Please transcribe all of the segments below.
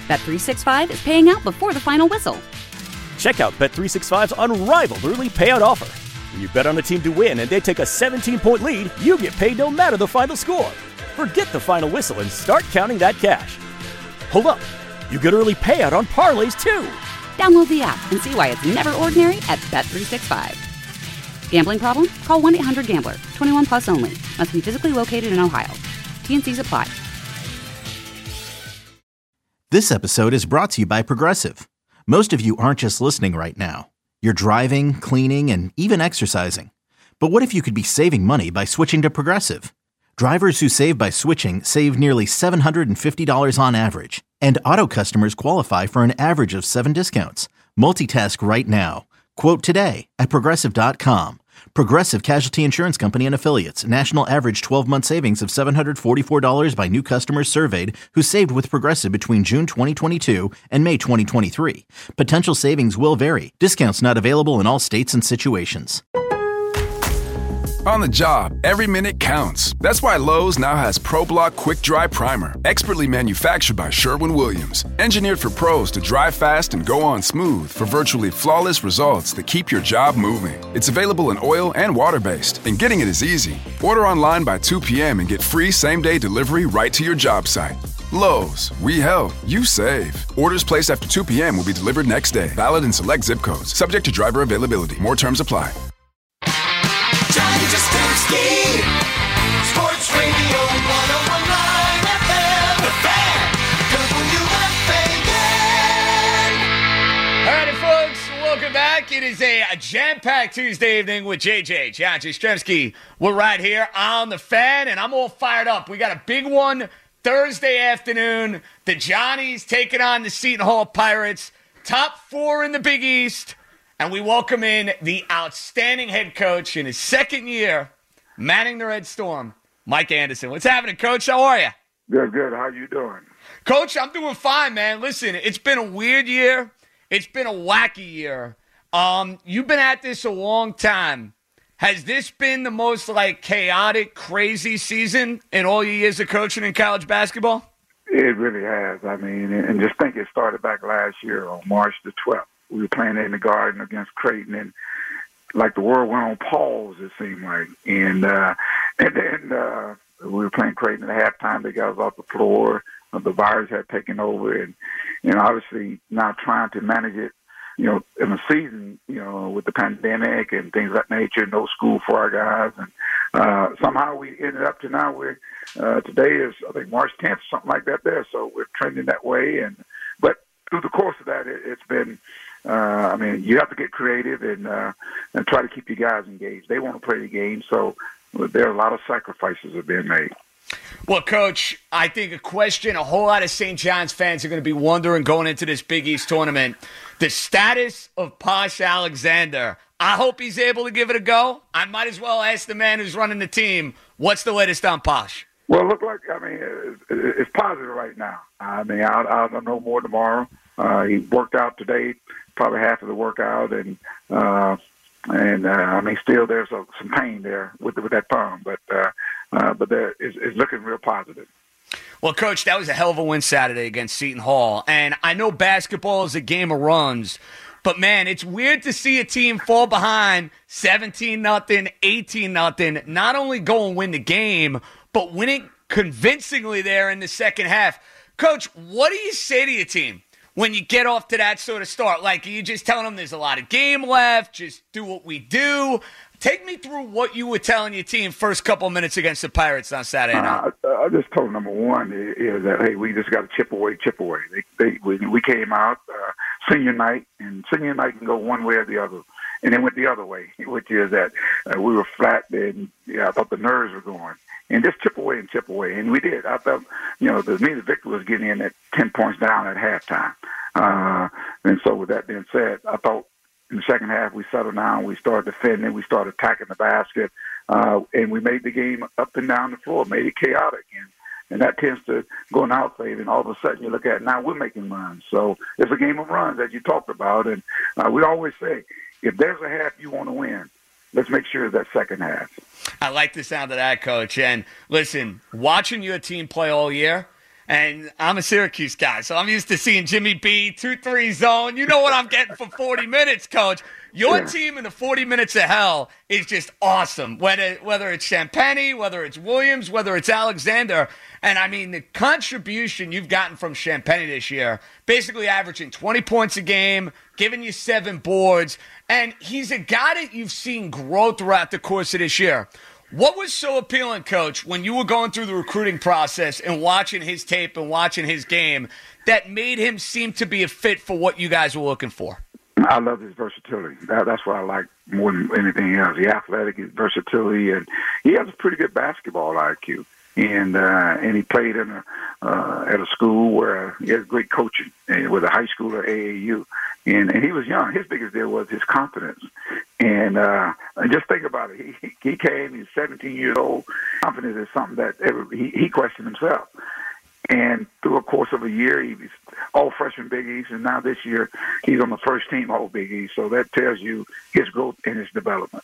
Bet365 is paying out before the final whistle. Check out Bet365's unrivaled early payout offer. When you bet on a team to win and they take a 17-point lead, you get paid no matter the final score. Forget the final whistle and start counting that cash. Hold up. You get early payout on parlays, too. Download the app and see why it's never ordinary at Bet365. Gambling problem? Call 1-800-GAMBLER. 21 plus only. Must be physically located in Ohio. T&Cs apply. This episode is brought to you by Progressive. Most of you aren't just listening right now. You're driving, cleaning, and even exercising. But what if you could be saving money by switching to Progressive? Drivers who save by switching save nearly $750 on average. And auto customers qualify for an average of 7 discounts. Multitask right now. Quote today at Progressive.com. Progressive Casualty Insurance Company and Affiliates. National average 12-month savings of $744 by new customers surveyed who saved with Progressive between June 2022 and May 2023. Potential savings will vary. Discounts not available in all states and situations. On the job, every minute counts. That's why Lowe's now has ProBlock Quick Dry Primer, expertly manufactured by Sherwin-Williams. Engineered for pros to dry fast and go on smooth for virtually flawless results that keep your job moving. It's available in oil and water-based, and getting it is easy. Order online by 2 p.m. and get free same-day delivery right to your job site. Lowe's, we help, you save. Orders placed after 2 p.m. will be delivered next day. Valid in select zip codes. Subject to driver availability. More terms apply. Johnny Jastrzemski, Sports Radio 101.9 FM, The Fan, WFAN. All right, folks, welcome back. It is a jam-packed Tuesday evening with JJ, John Jastrzemski. We're right here on The Fan, and I'm all fired up. We got a big one Thursday afternoon. The Johnnies taking on the Seton Hall Pirates. Top 4 in the Big East. And we welcome in the outstanding head coach in his second year, manning the Red Storm, Mike Anderson. What's happening, Coach? How are you? Good. How you doing? Coach, I'm doing fine, man. Listen, it's been a weird year. It's been a wacky year. You've been at this a long time. Has this been the most, chaotic, crazy season in all your years of coaching in college basketball? It really has. I mean, and just think it started back last year on March the 12th. We were playing in the Garden against Creighton, and like the world went on pause, it seemed like. And then we were playing Creighton at halftime. They got us off the floor. The virus had taken over, and obviously now trying to manage it, in the season, with the pandemic and things of that nature, no school for our guys. And somehow we ended up to now where today is, I think, March 10th, something like that there. So we're trending that way. But through the course of that, it's been, you have to get creative and try to keep your guys engaged. They want to play the game, so there are a lot of sacrifices that are being made. Well, Coach, I think a question a whole lot of St. John's fans are going to be wondering going into this Big East tournament, the status of Posh Alexander. I hope he's able to give it a go. I might as well ask the man who's running the team, what's the latest on Posh? Well, it looked like, it's positive right now. I'll know more tomorrow. He worked out today, probably half of the workout, and still there's some pain there with that thumb, but it's looking real positive. Well, Coach, that was a hell of a win Saturday against Seton Hall, and I know basketball is a game of runs, but man, it's weird to see a team fall behind 17-0, 18-0, not only go and win the game, but winning convincingly there in the second half. Coach, what do you say to your team when you get off to that sort of start? Are you just telling them there's a lot of game left, just do what we do? Take me through what you were telling your team first couple minutes against the Pirates on Saturday night. I just told them, number one, is that, hey, we just got to chip away. We came out senior night, and senior night can go one way or the other. And then went the other way, which is that we were flat, and I thought the nerves were going. And just chip away. And we did. I thought, the victory was getting in at 10 points down at halftime. And so with that being said, I thought in the second half we settled down, we started defending, we started attacking the basket, and we made the game up and down the floor, made it chaotic. And that tends to go in our favor, and all of a sudden you look at it, now we're making runs. So it's a game of runs, as you talked about. And we always say, if there's a half you want to win, let's make sure that second half. I like the sound of that, Coach. And listen, watching your team play all year, And I'm a Syracuse guy, so I'm used to seeing Jimmy B, 2-3 zone. You know what I'm getting for 40 minutes, Coach. Your team in the 40 minutes of hell is just awesome, whether it's Champagnie, whether it's Williams, whether it's Alexander. And, I mean, the contribution you've gotten from Champagnie this year, basically averaging 20 points a game, giving you 7 boards, and he's a guy that you've seen grow throughout the course of this year. What was so appealing, Coach, when you were going through the recruiting process and watching his tape and watching his game that made him seem to be a fit for what you guys were looking for? I love his versatility. That's what I like more than anything else. The athletic, his versatility, and he has a pretty good basketball IQ. And he played at a school where he had great coaching, with a high school at AAU. And he was young. His biggest deal was his confidence. And just think about it. He came, he's 17 years old. Confidence is something that he questioned himself. And through a course of a year, he was all freshman Big East, and now this year he's on the first team all Big East. So that tells you his growth and his development.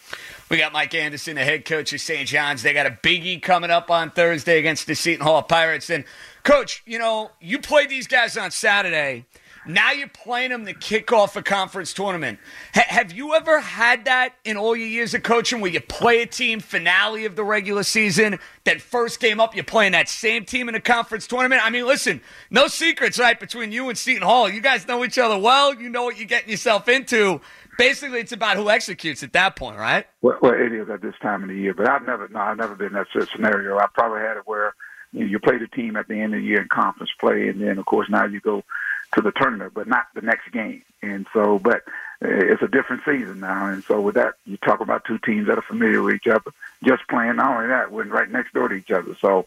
We got Mike Anderson, the head coach of St. John's. They got a biggie coming up on Thursday against the Seton Hall Pirates. And, Coach, you played these guys on Saturday. Now you're playing them to kick off a conference tournament. Have you ever had that in all your years of coaching where you play a team finale of the regular season, that first game up you're playing that same team in a conference tournament? I mean, listen, no secrets, right, between you and Seton Hall. You guys know each other well. You know what you're getting yourself into. Basically, it's about who executes at that point, right? Well, it is at this time of the year. But I've never been in that scenario. I probably had it where you play the team at the end of the year in conference play, and then, of course, now you go to the tournament, but not the next game. And so, but it's a different season now. And so with that, you talk about two teams that are familiar with each other, just playing. Not only that, we're right next door to each other. So,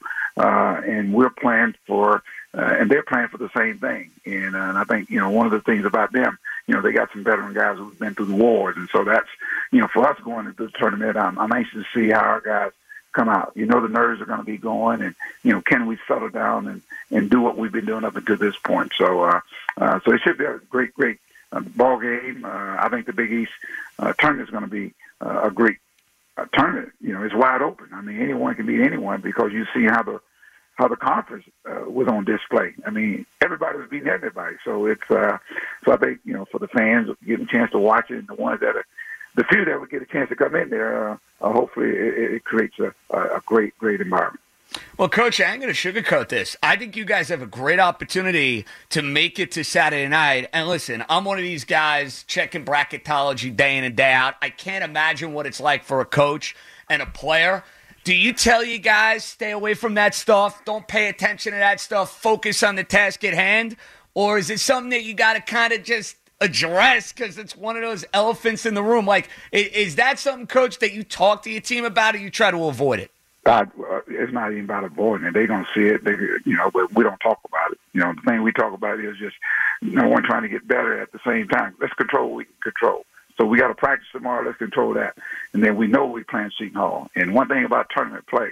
and we're playing for, and they're playing for the same thing. And I think, one of the things about them, they got some veteran guys who've been through the wars. And so that's, for us going into the tournament, I'm anxious to see how our guys come out. The nerves are going to be going, and, can we settle down and do what we've been doing up until this point? So, so it should be a great ball game. I think the Big East tournament is going to be a great tournament. It's wide open. I mean, anyone can beat anyone because you see how the conference was on display. I mean, everybody was beating everybody. So it's so I think for the fans getting a chance to watch it, and the ones that are the few that would get a chance to come in there, hopefully it creates a great environment. Well, Coach, I ain't going to sugarcoat this. I think you guys have a great opportunity to make it to Saturday night. And listen, I'm one of these guys checking bracketology day in and day out. I can't imagine what it's like for a coach and a player. Do you tell you guys, stay away from that stuff, don't pay attention to that stuff, focus on the task at hand? Or is it something that you got to kind of just address because it's one of those elephants in the room? Like, is that something, Coach, that you talk to your team about, or you try to avoid it? It's not even about avoiding it. They don't see it, but we don't talk about it. The thing we talk about is just, one trying to get better at the same time. Let's control what we can control. So we got to practice tomorrow. Let's control that. And then we know we're playing Seton Hall. And one thing about tournament play,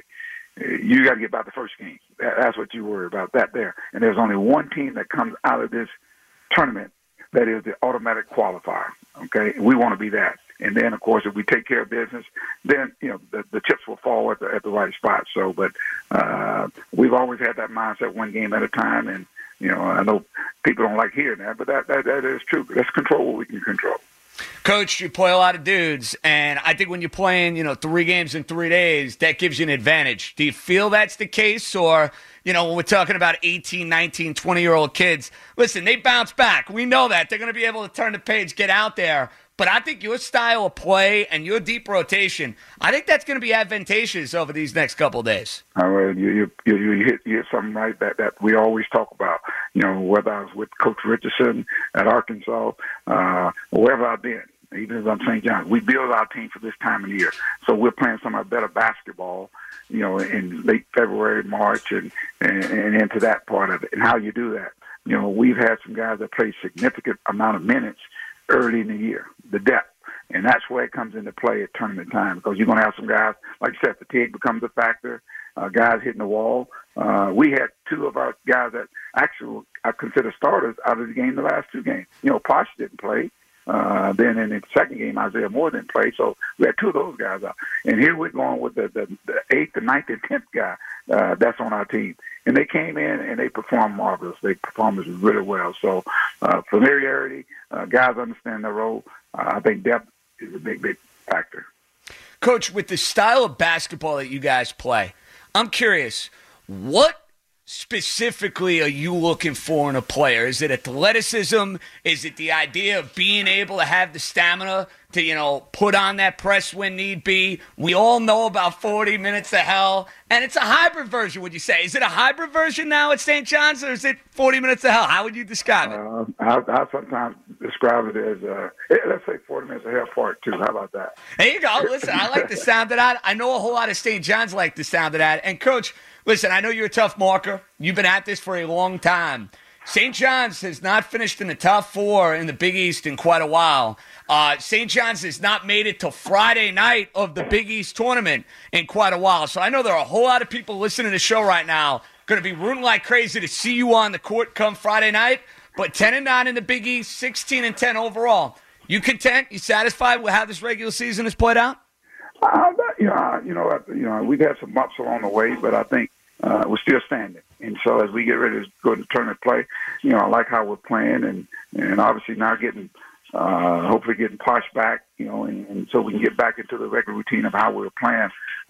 you got to get by the first game. That's what you worry about, that there. And there's only one team that comes out of this tournament that is the automatic qualifier, okay? We want to be that. And then, of course, if we take care of business, then, the chips will fall at the right spot. So, but we've always had that mindset, one game at a time. And, I know people don't like hearing that, but that is true. Let's control what we can control. Coach, you play a lot of dudes, and I think when you're playing, 3 games in 3 days, that gives you an advantage. Do you feel that's the case? Or, when we're talking about 18, 19, 20-year-old kids, listen, they bounce back. We know that. They're going to be able to turn the page, get out there. But I think your style of play and your deep rotation, I think that's going to be advantageous over these next couple of days. Well, you hit something right that we always talk about. Whether I was with Coach Richardson at Arkansas, wherever I've been, even as I'm St. John's, we build our team for this time of year. So we're playing some of our better basketball, in late February, March, and into that part of it. And how you do that, we've had some guys that play significant amount of minutes early in the year, the depth. And that's where it comes into play at tournament time, because you're going to have some guys, like you said, fatigue becomes a factor, guys hitting the wall. We had 2 of our guys that actually I consider starters out of the game the last 2 games. Posh didn't play. Then in the second game, Isaiah Moore didn't play. So we had 2 of those guys out. And here we're going with the 8th, the 9th, and 10th guy that's on our team. And they came in and they performed marvelous. They performed really well. So familiarity, guys understand their role. I think depth is a big factor. Coach, with the style of basketball that you guys play, I'm curious, what specifically are you looking for in a player? Is it athleticism? Is it the idea of being able to have the stamina to, put on that press when need be? We all know about 40 minutes of hell, and it's a hybrid version, would you say? Is it a hybrid version now at St. John's, or is it 40 minutes of hell? How would you describe it? I sometimes describe it as, let's say 40 minutes of hell part 2. How about that? There you go. Listen, I like the sound of that. I know a whole lot of St. John's like the sound of that. And, Coach, listen, I know you're a tough marker. You've been at this for a long time. St. John's has not finished in the top 4 in the Big East in quite a while. St. John's has not made it till Friday night of the Big East tournament in quite a while. So I know there are a whole lot of people listening to the show right now going to be rooting like crazy to see you on the court come Friday night. But 10-9 in the Big East, 16-10 overall. You content? You satisfied with how this regular season has played out? We've had some bumps along the way, but I think we're still standing. And so as we get ready to go to tournament play, I like how we're playing, and obviously now hopefully getting Posh back, and so we can get back into the regular routine of how we're playing.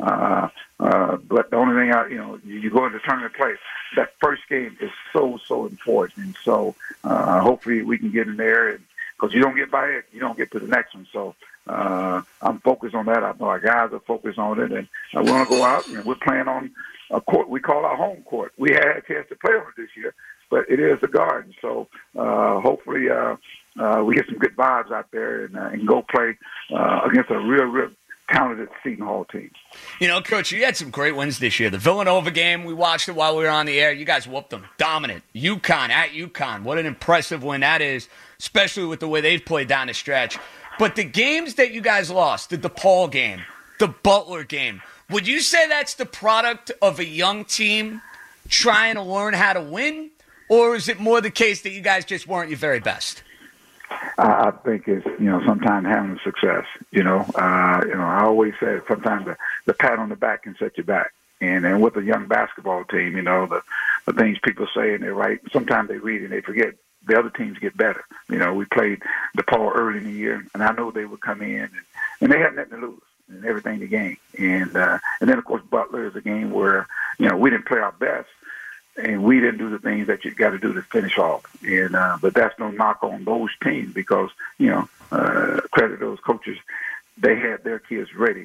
But the only thing, you go into tournament play, that first game is so important. And so hopefully we can get in there, and because you don't get by it, you don't get to the next one. So I'm focused on that. I know our guys are focused on it, and we want to go out, and we're playing on a court we call our home court. We had a chance to play on it this year, but it is the Garden. So hopefully we get some good vibes out there and go play against a real talented Seton Hall team. Coach, you had some great wins this year. The Villanova game, we watched it while we were on the air. You guys whooped them. Dominant. UConn at UConn. What an impressive win that is, especially with the way they've played down the stretch. But the games that you guys lost, the DePaul game, the Butler game, would you say that's the product of a young team trying to learn how to win? Or is it more the case that you guys just weren't your very best? I think it's, sometimes having success. I always say sometimes the pat on the back can set you back. And with a young basketball team, the things people say and they write, sometimes they read and they forget. The other teams get better. We played DePaul early in the year, and I know they would come in, and they had nothing to lose and everything to gain. And then, of course, Butler is a game where, we didn't play our best, and we didn't do the things that you got to do to finish off. And but that's no knock on those teams because, credit those coaches, they had their kids ready,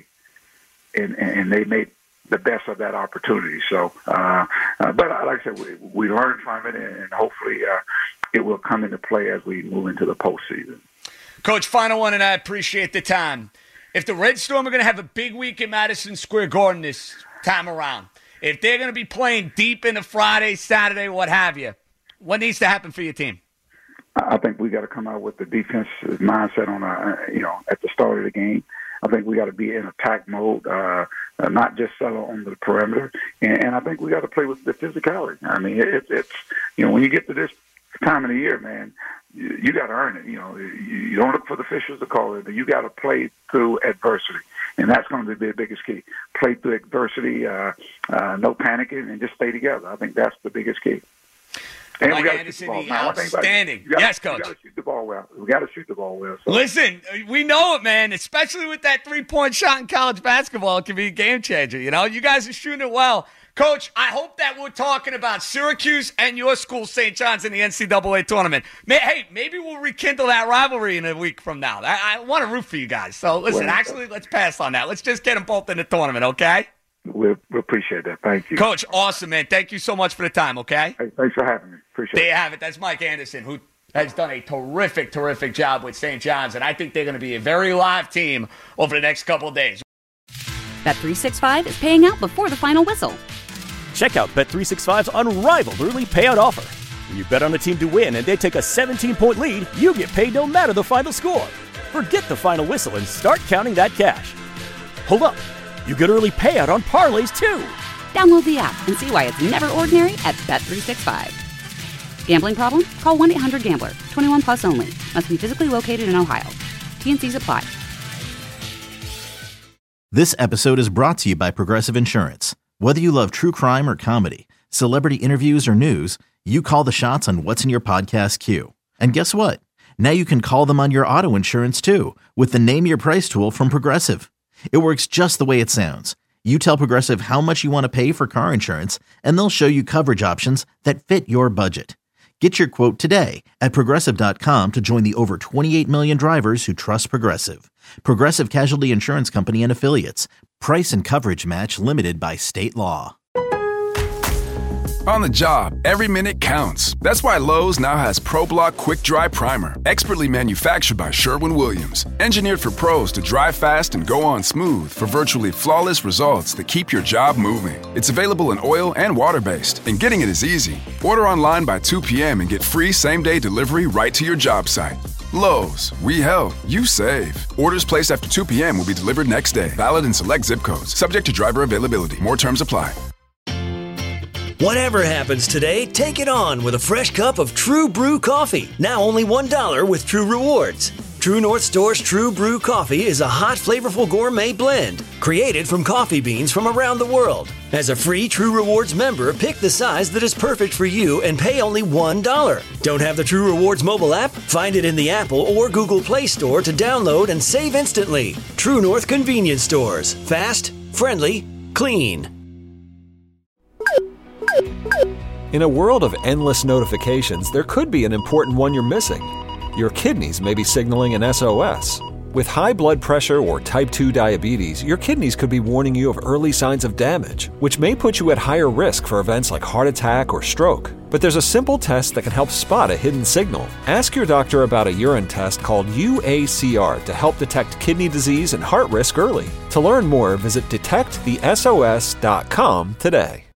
and they made the best of that opportunity. So, but like I said, we learned from it, and hopefully it will come into play as we move into the postseason. Coach, final one, and I appreciate the time. If the Red Storm are going to have a big week in Madison Square Garden this time around, if they're going to be playing deep into Friday, Saturday, what have you, what needs to happen for your team? I think we got to come out with the defensive mindset on at the start of the game. I think we got to be in attack mode, not just settle on the perimeter. And I think we got to play with the physicality. I mean, it's when you get to this time of the year, man, you got to earn it. You don't look for the officials to call it. You got to play through adversity, and that's going to be the biggest key. Play through adversity, no panicking, and just stay together. I think that's the biggest key. And Mike we got Anderson, to shoot the ball. outstanding. Yes, Coach. We got to shoot the ball well. We got to shoot the ball well. So. Listen, we know it, man. Especially with that 3-point shot in college basketball, it can be a game changer. You guys are shooting it well. Coach, I hope that we're talking about Syracuse and your school, St. John's, in the NCAA tournament. Maybe we'll rekindle that rivalry in a week from now. I want to root for you guys. So, listen, let's pass on that. Let's just get them both in the tournament, okay? We appreciate that. Thank you. Coach, awesome, man. Thank you so much for the time, okay? Hey, thanks for having me. Appreciate it. There you have it. That's Mike Anderson, who has done a terrific job with St. John's, and I think they're going to be a very live team over the next couple of days. Bet365 is paying out before the final whistle. Check out Bet365's unrivaled early payout offer. When you bet on a team to win and they take a 17-point lead, you get paid no matter the final score. Forget the final whistle and start counting that cash. Hold up. You get early payout on parlays, too. Download the app and see why it's never ordinary at Bet365. Gambling problem? Call 1-800-GAMBLER. 21 plus only. Must be physically located in Ohio. T&Cs apply. This episode is brought to you by Progressive Insurance. Whether you love true crime or comedy, Celebrity interviews or news, you call the shots on what's in your podcast queue. And guess what? Now you can call them on your auto insurance too with the Name Your Price tool from Progressive. It works just the way it sounds. You tell Progressive how much you want to pay for car insurance, and they'll show you coverage options that fit your budget. Get your quote today at Progressive.com to join the over 28 million drivers who trust Progressive. Progressive Casualty Insurance Company and Affiliates. Price and coverage match limited by state law. On the job, every minute counts. That's why Lowe's now has ProBlock Quick Dry Primer, expertly manufactured by Sherwin-Williams. Engineered for pros to dry fast and go on smooth for virtually flawless results that keep your job moving. It's available in oil and water-based, and getting it is easy. Order online by 2 p.m. and get free same-day delivery right to your job site. Lowe's, we help, you save. Orders placed after 2 p.m. will be delivered next day. Valid in select zip codes. Subject to driver availability. More terms apply. Whatever happens today, take it on with a fresh cup of True Brew coffee. Now only $1 with True Rewards. True North Store's True Brew coffee is a hot, flavorful gourmet blend created from coffee beans from around the world. As a free True Rewards member, pick the size that is perfect for you and pay only $1. Don't have the True Rewards mobile app? Find it in the Apple or Google Play Store to download and save instantly. True North Convenience Stores. Fast, friendly, clean. In a world of endless notifications, there could be an important one you're missing. Your kidneys may be signaling an SOS. With high blood pressure or type 2 diabetes, your kidneys could be warning you of early signs of damage, which may put you at higher risk for events like heart attack or stroke. But there's a simple test that can help spot a hidden signal. Ask your doctor about a urine test called UACR to help detect kidney disease and heart risk early. To learn more, visit detectthesos.com today.